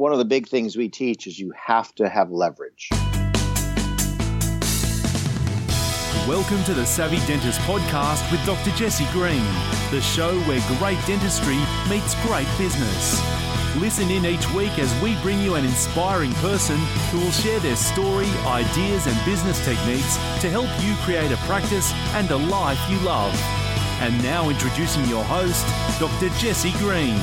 one of the big things we teach is you have to have leverage. Welcome to the Savvy Dentist Podcast with Dr. Jesse Green, the show where great dentistry meets great business. Listen in each week as we bring you an inspiring person who will share their story, ideas and business techniques to help you create a practice and a life you love. And now introducing your host, Dr. Jesse Green.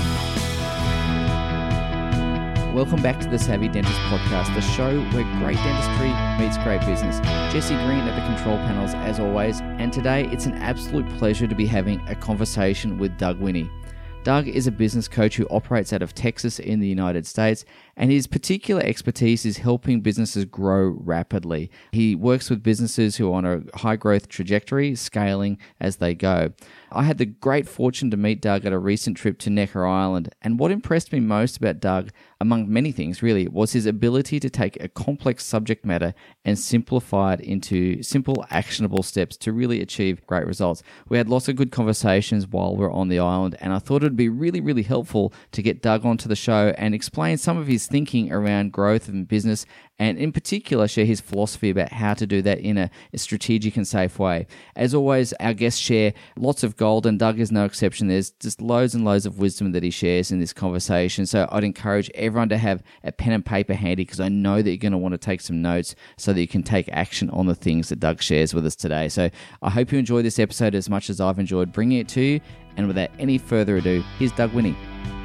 Welcome back to the Savvy Dentist Podcast, the show where great dentistry meets great business. Jesse Green at the control panels as always, and today it's an absolute pleasure to be having a conversation with Doug Winnie. Doug is a business coach who operates out of Texas in the United States, and his particular expertise is helping businesses grow rapidly. He works with businesses who are on a high growth trajectory, scaling as they go. I had the great fortune to meet Doug at a recent trip to Necker Island, and what impressed me most about Doug, among many things really, was his ability to take a complex subject matter and simplify it into simple, actionable steps to really achieve great results. We had lots of good conversations while we were on the island, and I thought it would be really, really helpful to get Doug onto the show and explain some of his thinking around growth and business, and in particular share his philosophy about how to do that in a strategic and safe way. As always, our guests share lots of gold, and Doug is no exception. There's just loads and loads of wisdom that he shares in this conversation, so I'd encourage everyone to have a pen and paper handy, because I know that you're going to want to take some notes so that you can take action on the things that Doug shares with us today. So I hope you enjoy this episode as much as I've enjoyed bringing it to you, and without any further ado, here's Doug Winnie.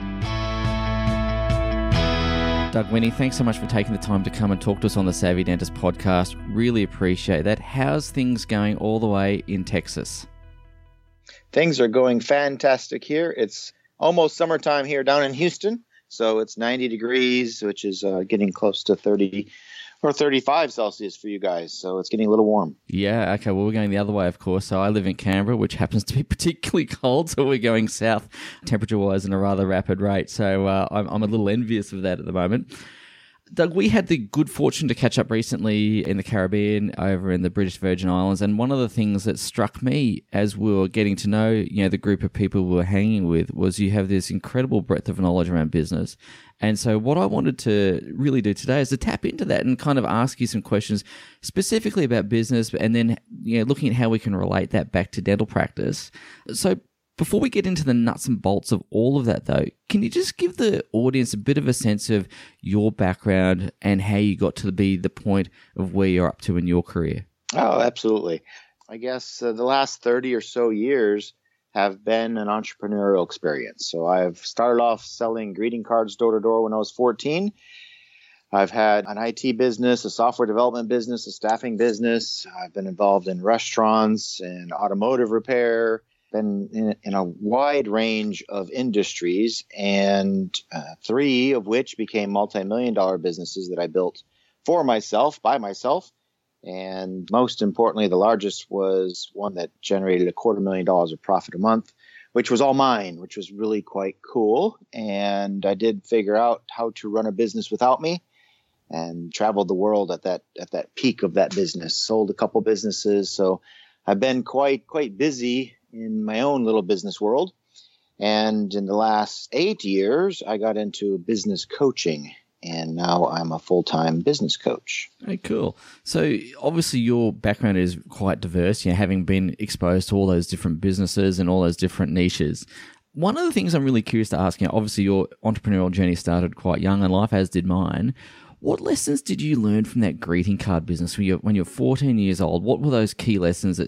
Doug Winnie, thanks so much for taking the time to come and talk to us on the Savvy Dentist Podcast. Really appreciate that. How's things going all the way in Texas? Things are going fantastic here. It's almost summertime here down in Houston. So it's 90 degrees, which is getting close to 30 or 35 Celsius for you guys. So it's getting a little warm. Yeah, okay. Well, we're going the other way, of course. So I live in Canberra, which happens to be particularly cold. So we're going south temperature-wise in a rather rapid rate. So I'm a little envious of that at the moment. Doug, we had the good fortune to catch up recently in the Caribbean over in the British Virgin Islands, and one of the things that struck me as we were getting to know, the group of people we were hanging with was you have this incredible breadth of knowledge around business. And so what I wanted to really do today is to tap into that and kind of ask you some questions specifically about business, and then looking at how we can relate that back to dental practice. So before we get into the nuts and bolts of all of that, though, can you just give the audience a bit of a sense of your background and how you got to be the point of where you're up to in your career? Oh, absolutely. I guess the last 30 or so years have been an entrepreneurial experience. So I've started off selling greeting cards door to door when I was 14. I've had an IT business, a software development business, a staffing business. I've been involved in restaurants and automotive repair. Been in a wide range of industries, and 3 of which became multi-million-dollar businesses that I built for myself, by myself. And most importantly, the largest was one that generated $250,000 of profit a month, which was all mine, which was really quite cool. And I did figure out how to run a business without me, and traveled the world at that peak of that business. Sold a couple businesses, so I've been quite busy in my own little business world. And in the last 8 years, I got into business coaching, and now I'm a full-time business coach. Hey, cool. So obviously your background is quite diverse, having been exposed to all those different businesses and all those different niches. One of the things I'm really curious to ask, obviously your entrepreneurial journey started quite young in life, as did mine. What lessons did you learn from that greeting card business when you're 14 years old? What were those key lessons that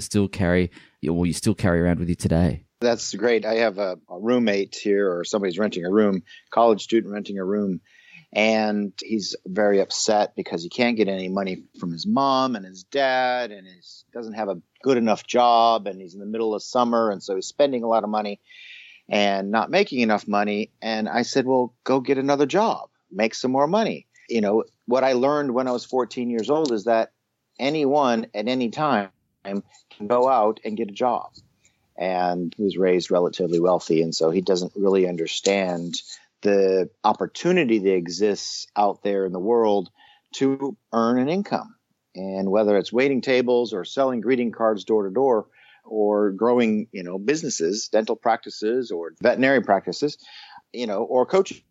you still carry around with you today? That's great. I have a roommate here, or somebody's renting a room, college student renting a room, and he's very upset because he can't get any money from his mom and his dad, and he doesn't have a good enough job, and he's in the middle of summer, and so he's spending a lot of money and not making enough money. And I said, well, go get another job, make some more money. What I learned when I was 14 years old is that anyone at any time can go out and get a job. And he was raised relatively wealthy, and so he doesn't really understand the opportunity that exists out there in the world to earn an income. And whether it's waiting tables or selling greeting cards door to door, or growing, businesses, dental practices or veterinary practices, or coaching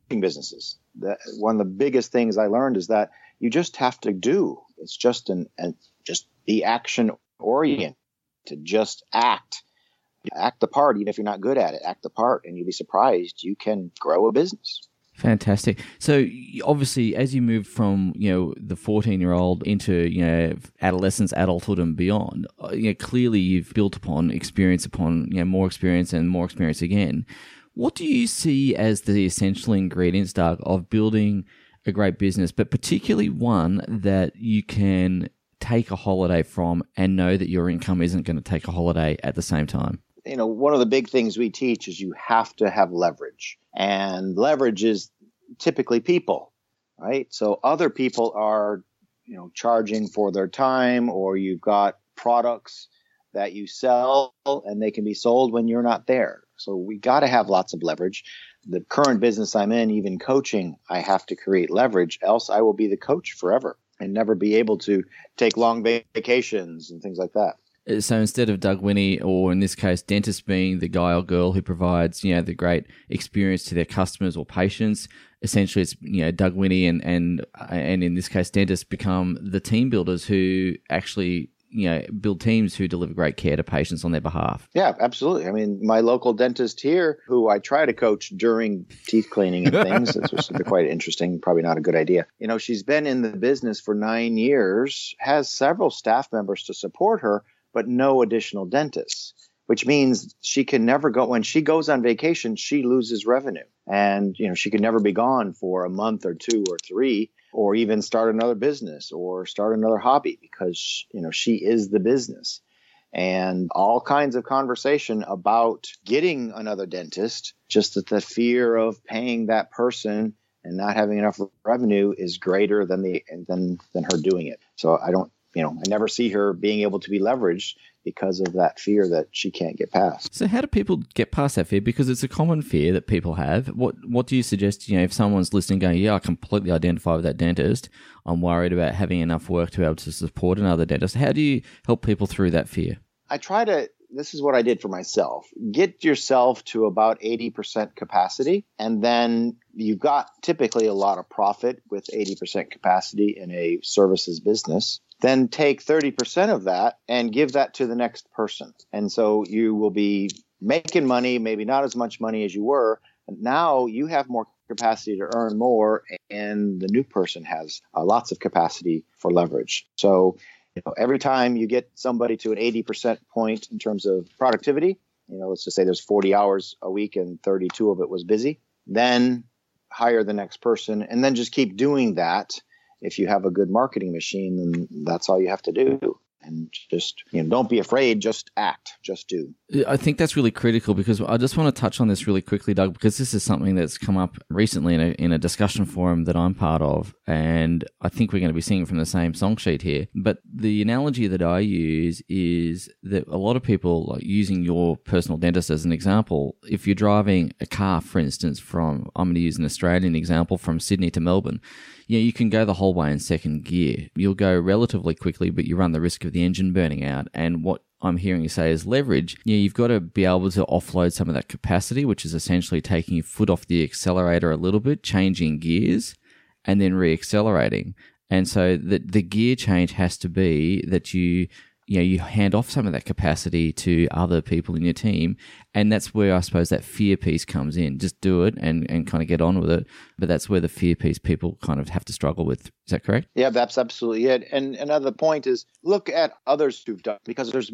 businesses. One of the biggest things I learned is that you just have to do. It's just just be action oriented. Just act the part, even if you're not good at it. Act the part, and you'll be surprised you can grow a business. Fantastic. So obviously, as you move from the 14-year-old into adolescence, adulthood, and beyond, clearly you've built upon experience upon more experience and more experience again. What do you see as the essential ingredients, Doug, of building a great business, but particularly one that you can take a holiday from and know that your income isn't going to take a holiday at the same time? One of the big things we teach is you have to have leverage, and leverage is typically people, right? So other people are, charging for their time, or you've got products that you sell and they can be sold when you're not there. So we got to have lots of leverage. The current business I'm in, even coaching, I have to create leverage, else I will be the coach forever and never be able to take long vacations and things like that. So instead of Doug Winnie, or in this case, dentist being the guy or girl who provides, the great experience to their customers or patients, essentially it's, Doug Winnie and in this case, dentists become the team builders who actually, build teams who deliver great care to patients on their behalf. Yeah, absolutely. I mean, my local dentist here, who I try to coach during teeth cleaning and things, it's quite interesting, probably not a good idea. She's been in the business for 9 years, has several staff members to support her, but no additional dentists, which means she can never go. When she goes on vacation, she loses revenue. And, she can never be gone for a month or 2 or 3, or even start another business or start another hobby, because, she is the business. And all kinds of conversation about getting another dentist, just that the fear of paying that person and not having enough revenue is greater than her doing it. So I never see her being able to be leveraged because of that fear that she can't get past. So how do people get past that fear? Because it's a common fear that people have. What do you suggest, if someone's listening going, I completely identify with that dentist, I'm worried about having enough work to be able to support another dentist. How do you help people through that fear? This is what I did for myself. Get yourself to about 80% capacity, and then you've got typically a lot of profit with 80% capacity in a services business. Then take 30% of that and give that to the next person. And so you will be making money, maybe not as much money as you were. And now you have more capacity to earn more, and the new person has lots of capacity for leverage. So every time you get somebody to an 80% point in terms of productivity, let's just say there's 40 hours a week and 32 of it was busy, then hire the next person, and then just keep doing that. If you have a good marketing machine, then that's all you have to do. And just, don't be afraid, just act, just do. I think that's really critical, because I just want to touch on this really quickly, Doug, because this is something that's come up recently in a discussion forum that I'm part of, and I think we're going to be singing from the same song sheet here. But the analogy that I use is that a lot of people, like using your personal dentist as an example, if you're driving a car, for instance, I'm going to use an Australian example, from Sydney to Melbourne, you can go the whole way in second gear. You'll go relatively quickly, but you run the risk of the engine burning out. And what I'm hearing you say is leverage. You've got to be able to offload some of that capacity, which is essentially taking your foot off the accelerator a little bit, changing gears, and then re-accelerating. And so the gear change has to be that you hand off some of that capacity to other people in your team. And that's where I suppose that fear piece comes in. Just do it and kind of get on with it. But that's where the fear piece people kind of have to struggle with. Is that correct? Yeah, that's absolutely it. And another point is, look at others who've done, because there's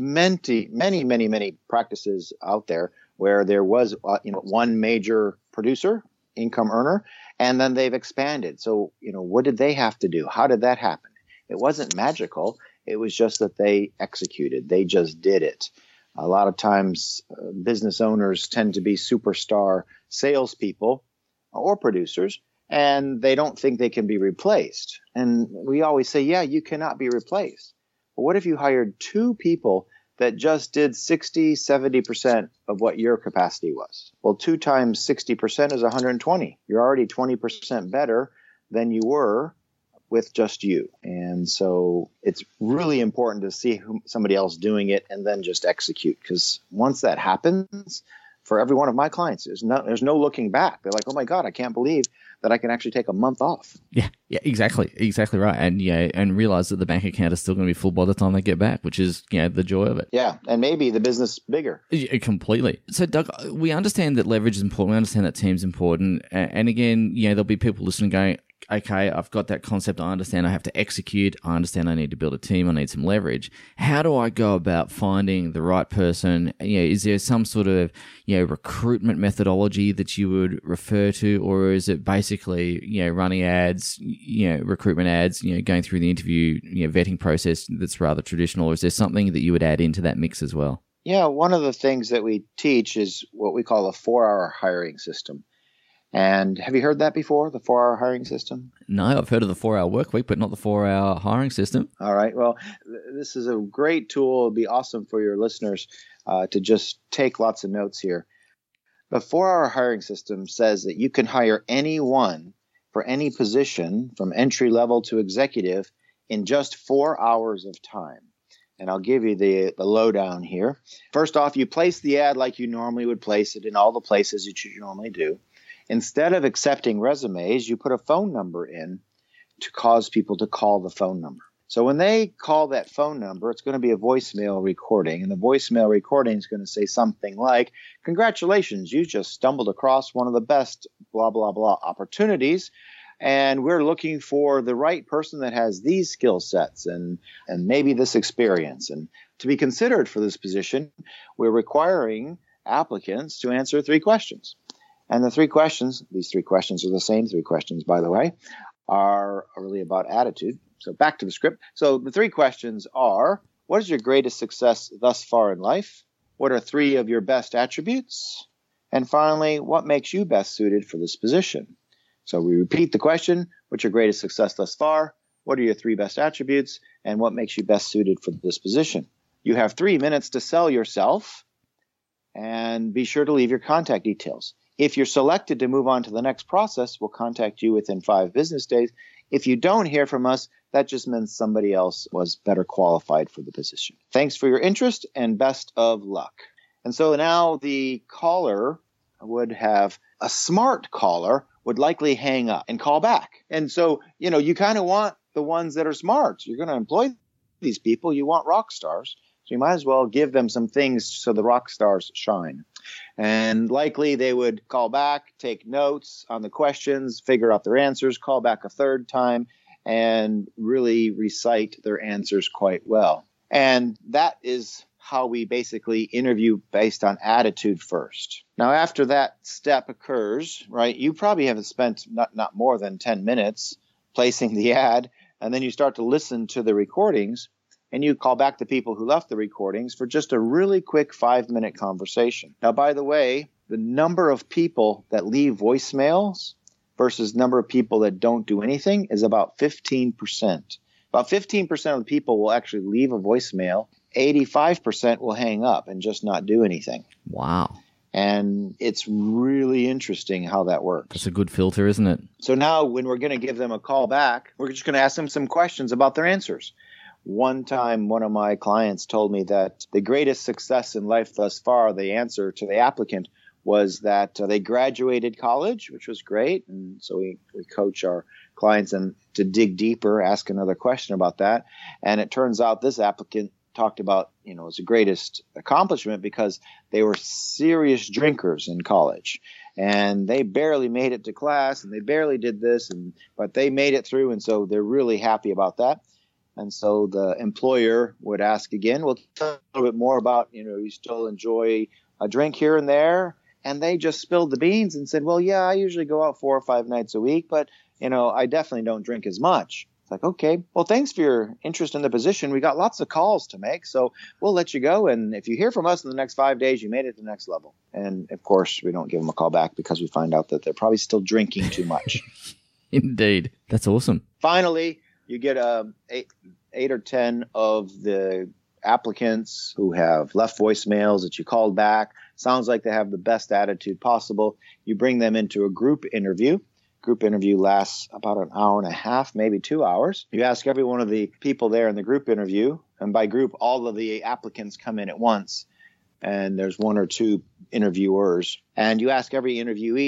many practices out there where there was one major producer, income earner, and then they've expanded. So, what did they have to do? How did that happen? It wasn't magical. It was just that they executed. They just did it. A lot of times, business owners tend to be superstar salespeople or producers, and they don't think they can be replaced. And we always say, you cannot be replaced. But what if you hired 2 people that just did 60, 70% of what your capacity was? Well, 2 times 60% is 120. You're already 20% better than you were with just you. And so it's really important to see somebody else doing it and then just execute. Because once that happens, for every one of my clients, there's no looking back. They're like, oh my God, I can't believe that I can actually take a month off. Yeah, exactly right. And realize that the bank account is still going to be full by the time they get back, which is, the joy of it. Yeah, and maybe the business bigger. Yeah, completely. So, Doug, we understand that leverage is important. We understand that team's important. And again, there'll be people listening going, okay, I've got that concept. I understand I have to execute. I understand I need to build a team. I need some leverage. How do I go about finding the right person? Is there some sort of, recruitment methodology that you would refer to, or is it basically, running ads, recruitment ads, going through the interview, vetting process that's rather traditional, or is there something that you would add into that mix as well? Yeah, one of the things that we teach is what we call a 4-hour hiring system. And have you heard that before, the 4-hour hiring system? No, I've heard of the 4-hour work week, but not the 4-hour hiring system. All right. Well, this is a great tool. It'll be awesome for your listeners to just take lots of notes here. The 4-hour hiring system says that you can hire anyone for any position from entry level to executive in just 4 hours of time. And I'll give you the lowdown here. First off, you place the ad like you normally would place it in all the places that you normally do. Instead of accepting resumes, you put a phone number in to cause people to call the phone number. So when they call that phone number, it's going to be a voicemail recording. And the voicemail recording is going to say something like, congratulations, you just stumbled across one of the best blah, blah, blah opportunities. And we're looking for the right person that has these skill sets and maybe this experience. And to be considered for this position, we're requiring applicants to answer 3 questions. And the 3 questions, these 3 questions are the same 3 questions, by the way, are really about attitude. So back to the script. So the 3 questions are, what is your greatest success thus far in life? What are 3 of your best attributes? And finally, what makes you best suited for this position? So we repeat the question, what's your greatest success thus far? What are your 3 best attributes? And what makes you best suited for this position? You have 3 minutes to sell yourself, and be sure to leave your contact details. If you're selected to move on to the next process, we'll contact you within 5 business days. If you don't hear from us, that just means somebody else was better qualified for the position. Thanks for your interest and best of luck. And so now the caller would have a smart caller would likely hang up and call back. And so, you kind of want the ones that are smart. You're going to employ these people. You want rock stars. So you might as well give them some things so the rock stars shine. And likely they would call back, take notes on the questions, figure out their answers, call back a 3rd time, and really recite their answers quite well. And that is how we basically interview based on attitude first. Now, after that step occurs, right, you probably have spent not more than 10 minutes placing the ad, and then you start to listen to the recordings. And you call back the people who left the recordings for just a really quick 5-minute conversation. Now, by the way, the number of people that leave voicemails versus number of people that don't do anything is about 15%. About 15% of the people will actually leave a voicemail. 85% will hang up and just not do anything. Wow. And it's really interesting how that works. That's a good filter, isn't it? So now when we're going to give them a call back, we're just going to ask them some questions about their answers. One time, one of my clients told me that the greatest success in life thus far, the answer to the applicant was that they graduated college, which was great. And so we coach our clients and to dig deeper, ask another question about that. And it turns out this applicant talked about, it's the greatest accomplishment because they were serious drinkers in college. And they barely made it to class and they barely did this, but they made it through. And so they're really happy about that. And so the employer would ask again, well, tell a little bit more about, you still enjoy a drink here and there. And they just spilled the beans and said, well, yeah, I usually go out 4 or 5 nights a week, but, I definitely don't drink as much. It's like, okay, well, thanks for your interest in the position. We got lots of calls to make, so we'll let you go. And if you hear from us in the next 5 days, you made it to the next level. And of course, we don't give them a call back because we find out that they're probably still drinking too much. Indeed. That's awesome. Finally, you get 8 or 10 of the applicants who have left voicemails that you called back. Sounds like they have the best attitude possible. You bring them into a group interview. Group interview lasts about an hour and a half, maybe 2 hours. You ask every one of the people there in the group interview, and by group, all of the applicants come in at once, and there's 1 or 2 interviewers. And you ask every interviewee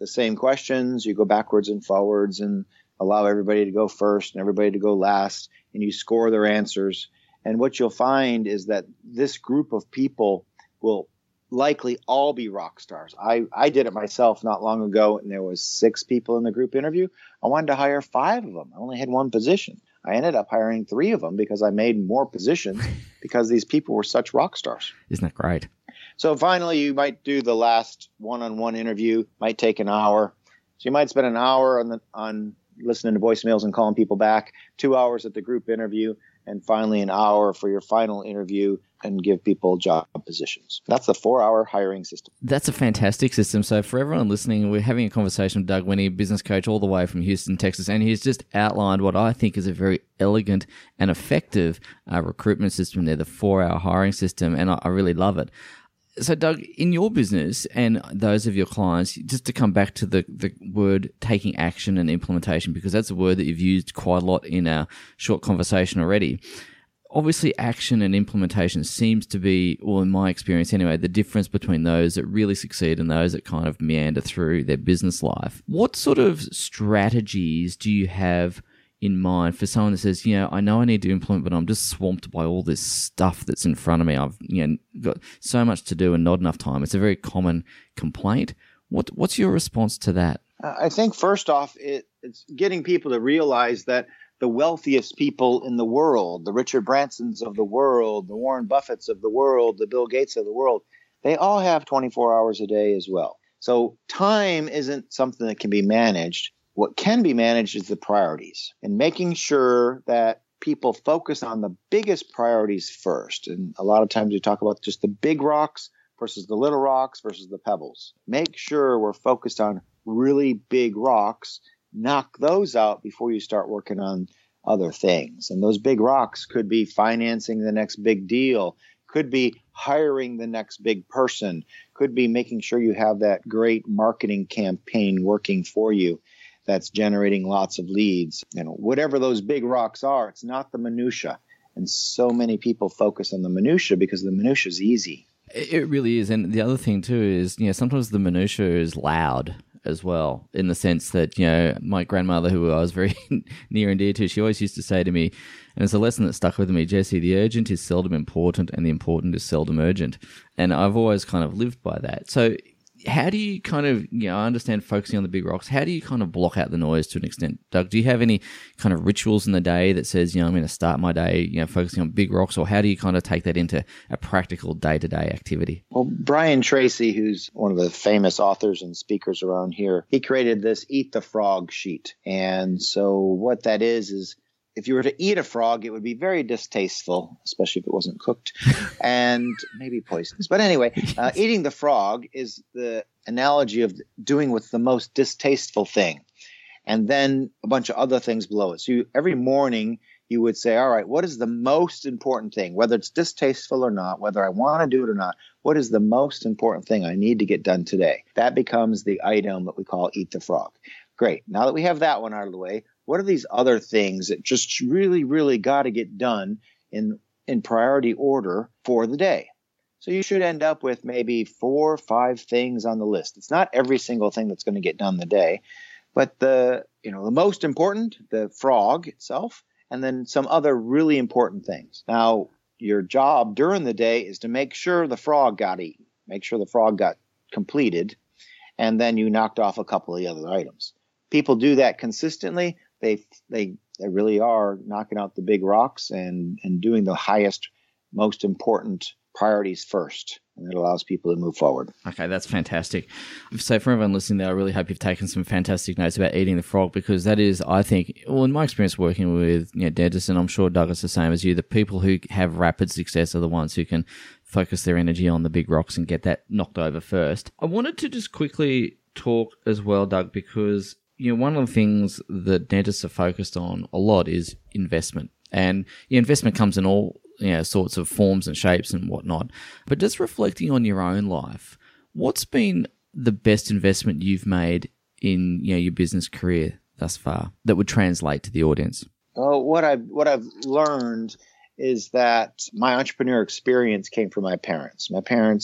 the same questions. You go backwards and forwards and allow everybody to go first and everybody to go last, and you score their answers. And what you'll find is that this group of people will likely all be rock stars. I did it myself not long ago, and there was 6 people in the group interview. I wanted to hire 5 of them. I only had 1 position. I ended up hiring 3 of them because I made more positions because these people were such rock stars. Isn't that great? So finally, you might do the last one-on-one interview, might take an hour. So you might spend an hour on listening to voicemails and calling people back, 2 hours at the group interview, and finally an hour for your final interview and give people job positions. That's the 4-hour hiring system. That's a fantastic system. So for everyone listening, we're having a conversation with Doug Winnie, business coach all the way from Houston, Texas, and he's just outlined what I think is a very elegant and effective recruitment system there, the 4-hour hiring system, and I really love it. So, Doug, in your business and those of your clients, just to come back to the word taking action and implementation, because that's a word that you've used quite a lot in our short conversation already. Obviously, action and implementation seems to be, well, in my experience anyway, the difference between those that really succeed and those that kind of meander through their business life. What sort of strategies do you have in mind for someone that says, I know I need to implement, but I'm just swamped by all this stuff that's in front of me. I've got so much to do and not enough time. It's a very common complaint. What's your response to that? I think first off, it's getting people to realize that the wealthiest people in the world, the Richard Bransons of the world, the Warren Buffetts of the world, the Bill Gates of the world, they all have 24 hours a day as well. So time isn't something that can be managed. What can be managed is the priorities and making sure that people focus on the biggest priorities first. And a lot of times we talk about just the big rocks versus the little rocks versus the pebbles. Make sure we're focused on really big rocks. Knock those out before you start working on other things. And those big rocks could be financing the next big deal, could be hiring the next big person, could be making sure you have that great marketing campaign working for you that's generating lots of leads. Whatever those big rocks are, it's not the minutia. And so many people focus on the minutia because the minutia is easy. It really is. And the other thing too is, sometimes the minutia is loud as well, in the sense that, my grandmother, who I was very near and dear to, she always used to say to me, and it's a lesson that stuck with me, Jesse, the urgent is seldom important and the important is seldom urgent. And I've always kind of lived by that. So how do you kind of, I understand focusing on the big rocks, how do you kind of block out the noise to an extent? Doug, do you have any kind of rituals in the day that says, I'm going to start my day, focusing on big rocks, or how do you kind of take that into a practical day-to-day activity? Well, Brian Tracy, who's one of the famous authors and speakers around here, he created this Eat the Frog sheet. And so what that is if you were to eat a frog, it would be very distasteful, especially if it wasn't cooked, and maybe poisonous. But anyway, eating the frog is the analogy of doing what's the most distasteful thing, and then a bunch of other things below it. So every morning you would say, all right, what is the most important thing, whether it's distasteful or not, whether I want to do it or not, what is the most important thing I need to get done today? That becomes the item that we call Eat the Frog. Great. Now that we have that one out of the way, what are these other things that just really, really got to get done in priority order for the day? So you should end up with maybe 4 or 5 things on the list. It's not every single thing that's going to get done the day, but the most important, the frog itself, and then some other really important things. Now, your job during the day is to make sure the frog got eaten, make sure the frog got completed, and then you knocked off a couple of the other items. People do that consistently. They really are knocking out the big rocks and doing the highest, most important priorities first. And that allows people to move forward. Okay, that's fantastic. So for everyone listening there, I really hope you've taken some fantastic notes about eating the frog, because that is, I think, well, in my experience working with dentists, and I'm sure Doug is the same as you, the people who have rapid success are the ones who can focus their energy on the big rocks and get that knocked over first. I wanted to just quickly talk as well, Doug, because one of the things that dentists are focused on a lot is investment. And investment comes in all sorts of forms and shapes and whatnot. But just reflecting on your own life, what's been the best investment you've made in your business career thus far that would translate to the audience? Well, what I've learned is that my entrepreneur experience came from my parents. My parents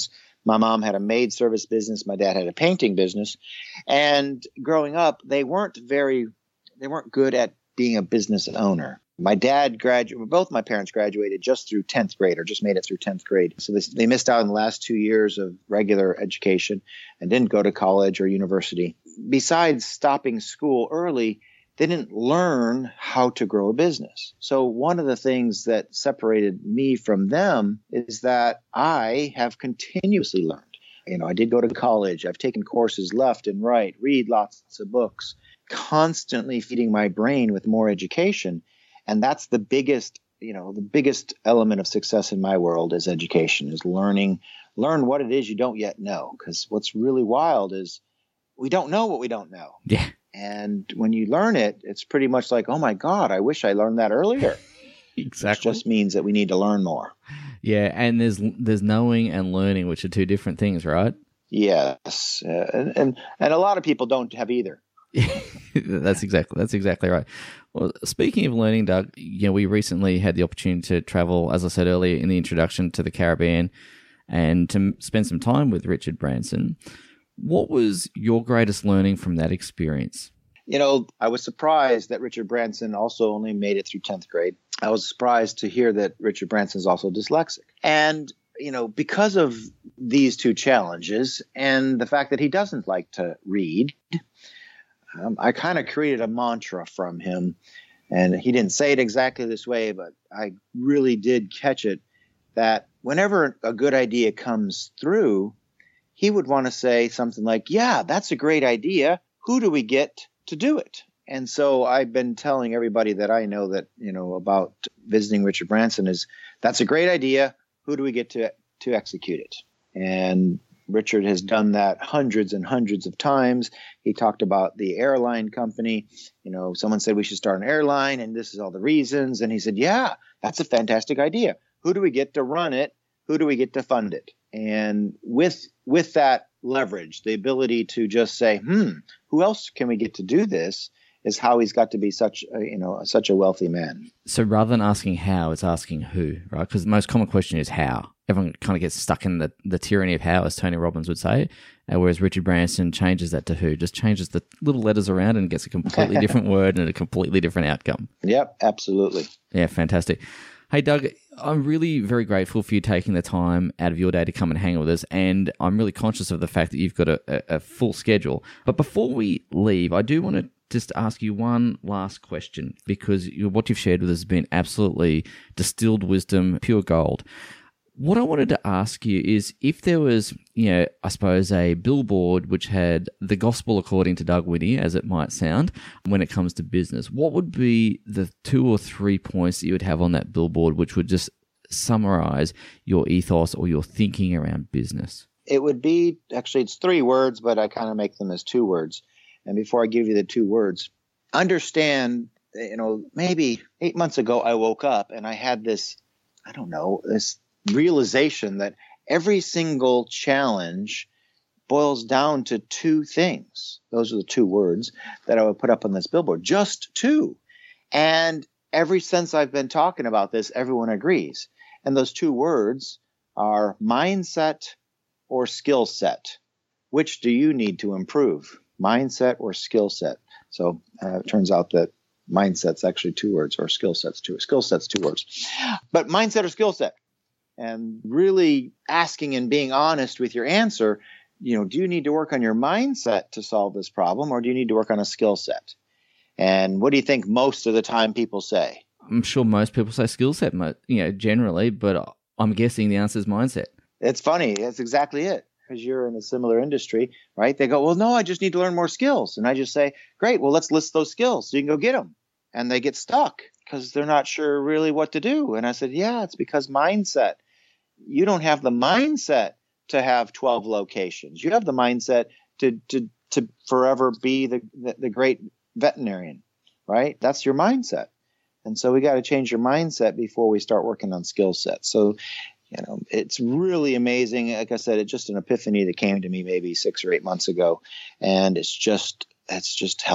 My mom had a maid service business. My dad had a painting business. And growing up, they weren't good at being a business owner. My dad both my parents graduated just through 10th grade, or just made it through 10th grade. So they missed out on the last 2 years of regular education and didn't go to college or university. Besides stopping school early, they didn't learn how to grow a business. So one of the things that separated me from them is that I have continuously learned. I did go to college. I've taken courses left and right, read lots of books, constantly feeding my brain with more education. And that's the biggest element of success in my world is education, is learn what it is you don't yet know. Because what's really wild is we don't know what we don't know. Yeah. And when you learn it, it's pretty much like, oh my God, I wish I learned that earlier. Exactly. Which just means that we need to learn more. Yeah, and there's knowing and learning, which are two different things, right? Yes, and a lot of people don't have either. That's exactly right. Well, speaking of learning, Doug, we recently had the opportunity to travel, as I said earlier in the introduction, to the Caribbean and to spend some time with Richard Branson. What was your greatest learning from that experience? I was surprised that Richard Branson also only made it through 10th grade. I was surprised to hear that Richard Branson is also dyslexic. And, because of these two challenges and the fact that he doesn't like to read, I kind of created a mantra from him. And he didn't say it exactly this way, but I really did catch it, that whenever a good idea comes through, he would want to say something like, yeah, that's a great idea. Who do we get to do it? And so I've been telling everybody that I know that, about visiting Richard Branson is, that's a great idea. Who do we get to execute it? And Richard has done that hundreds and hundreds of times. He talked about the airline company. Someone said we should start an airline and this is all the reasons. And he said, yeah, that's a fantastic idea. Who do we get to run it? Who do we get to fund it? And with that leverage, the ability to just say, who else can we get to do this, is how he's got to be such a wealthy man. So rather than asking how, it's asking who, right? Because the most common question is how. Everyone kind of gets stuck in the tyranny of how, as Tony Robbins would say, whereas Richard Branson changes that to who, just changes the little letters around and gets a completely different word and a completely different outcome. Yep, absolutely. Yeah, fantastic. Hey, Doug, I'm really very grateful for you taking the time out of your day to come and hang out with us, and I'm really conscious of the fact that you've got a full schedule. But before we leave, I do want to just ask you one last question, because what you've shared with us has been absolutely distilled wisdom, pure gold. What I wanted to ask you is, if there was, I suppose, a billboard which had the gospel according to Doug Whitty, as it might sound, when it comes to business, what would be the 2 or 3 points that you would have on that billboard which would just summarize your ethos or your thinking around business? It would be, actually, it's 3 words, but I kind of make them as 2 words. And before I give you the 2 words, understand, maybe 8 months ago, I woke up and I had this realization that every single challenge boils down to 2 things. Those are the 2 words that I would put up on this billboard, just 2. And ever since I've been talking about this, everyone agrees. And those 2 words are mindset or skill set. Which do you need to improve? Mindset or skill set? So it turns out that mindset's actually 2 words, or skill set's 2 words. But mindset or skill set. And really asking and being honest with your answer, do you need to work on your mindset to solve this problem, or do you need to work on a skill set? And what do you think most of the time people say? I'm sure most people say skill set, generally, but I'm guessing the answer is mindset. It's funny. That's exactly it, because you're in a similar industry, right? They go, well, no, I just need to learn more skills. And I just say, great, well, let's list those skills so you can go get them. And they get stuck because they're not sure really what to do. And I said, yeah, it's because mindset. You don't have the mindset to have 12 locations. You have the mindset to forever be the great veterinarian, right? That's your mindset. And so we got to change your mindset before we start working on skill sets. So, it's really amazing. Like I said, it's just an epiphany that came to me maybe 6 or 8 months ago. And it's just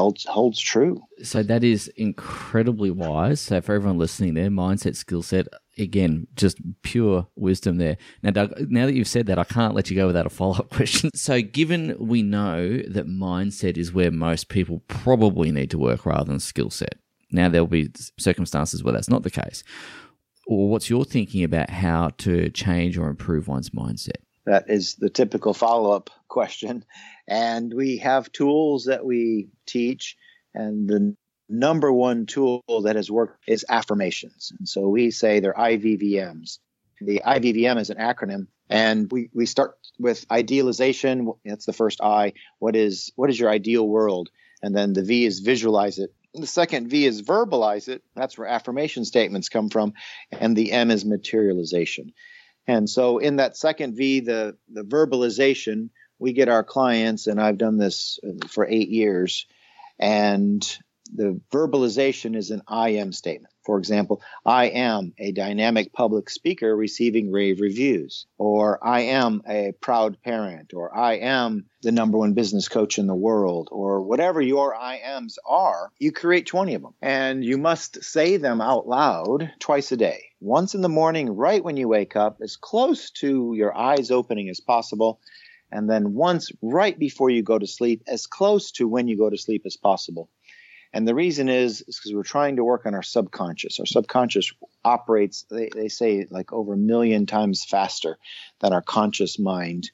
holds true. So that is incredibly wise. So for everyone listening there, mindset, skill set, Again, just pure wisdom there. Now, Doug, now that you've said that, I can't let you go without a follow-up question. So given we know that mindset is where most people probably need to work rather than skill set, now there'll be circumstances where that's not the case. Or what's your thinking about how to change or improve one's mindset? That is the typical follow-up question. And we have tools that we teach, and the number one tool that has worked is affirmations. And so we say they're IVVMs. The IVVM is an acronym, and we start with idealization. That's the first I. What is your ideal world? And then the V is visualize it. The second V is verbalize it. That's where affirmation statements come from. And the M is materialization. And so in that second V, the verbalization, we get our clients, and I've done this for 8 years, and the verbalization is an I am statement. For example, I am a dynamic public speaker receiving rave reviews, or I am a proud parent, or I am the number one business coach in the world, or whatever your I ams are. You create 20 of them, and you must say them out loud twice a day. Once in the morning, right when you wake up, as close to your eyes opening as possible, and then once right before you go to sleep, as close to when you go to sleep as possible. And the reason is because we're trying to work on our subconscious. Our subconscious operates, they say, like over 1 million times faster than our conscious mind.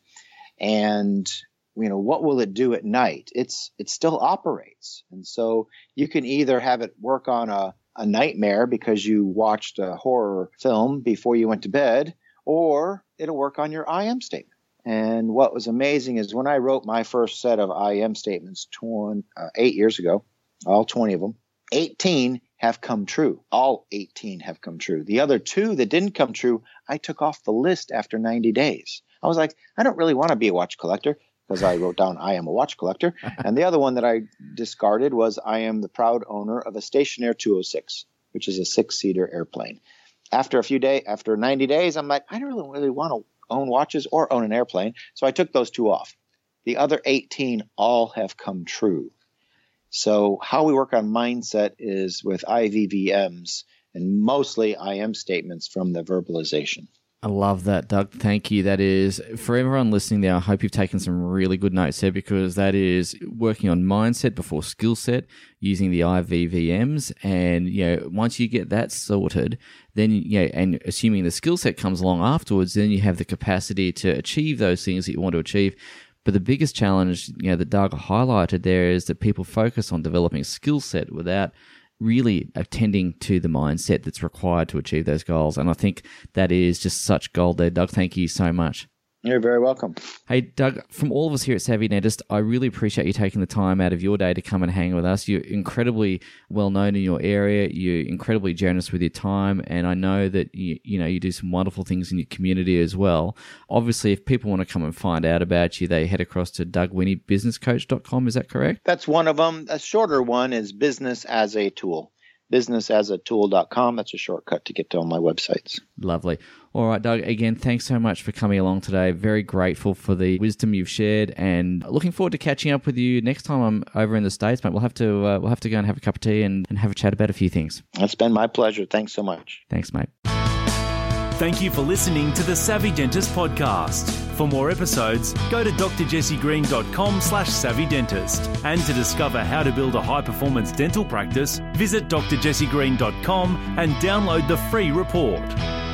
And, what will it do at night? It still operates. And so you can either have it work on a nightmare because you watched a horror film before you went to bed, or it'll work on your I am statement. And what was amazing is when I wrote my first set of I am statements 8 years ago, all 20 of them, 18 have come true. All 18 have come true. The other 2 that didn't come true, I took off the list after 90 days. I was like, I don't really want to be a watch collector, because I wrote down I am a watch collector. And the other one that I discarded was I am the proud owner of a Stationair 206, which is a 6-seater airplane. After 90 days, I'm like, I don't really want to own watches or own an airplane. So I took those 2 off. The other 18 all have come true. So how we work on mindset is with IVVMs and mostly I am statements from the verbalization. I love that, Doug. Thank you. That is, for everyone listening there, I hope you've taken some really good notes there, because that is working on mindset before skill set using the IVVMs. And, once you get that sorted, then, and assuming the skill set comes along afterwards, then you have the capacity to achieve those things that you want to achieve. But the biggest challenge, that Doug highlighted there is that people focus on developing skill set without really attending to the mindset that's required to achieve those goals. And I think that is just such gold there. Doug, thank you so much. You're very welcome. Hey, Doug, from all of us here at Savvy Dentist, I really appreciate you taking the time out of your day to come and hang with us. You're incredibly well known in your area. You're incredibly generous with your time. And I know that you do some wonderful things in your community as well. Obviously, if people want to come and find out about you, they head across to DougWhinneyBusinessCoach.com. Is that correct? That's one of them. A shorter one is Business as a Tool. businessasatool.com. That's a shortcut to get to all my websites. Lovely. All right, Doug, again, thanks so much for coming along today. Very grateful for the wisdom you've shared, and looking forward to catching up with you next time I'm over in the States, mate. We'll have to go and have a cup of tea and have a chat about a few things. It's been my pleasure. Thanks so much. Thanks, mate. Thank you for listening to the Savvy Dentist podcast. For more episodes, go to drjessiegreen.com/savvydentist. And to discover how to build a high-performance dental practice, visit drjessiegreen.com and download the free report.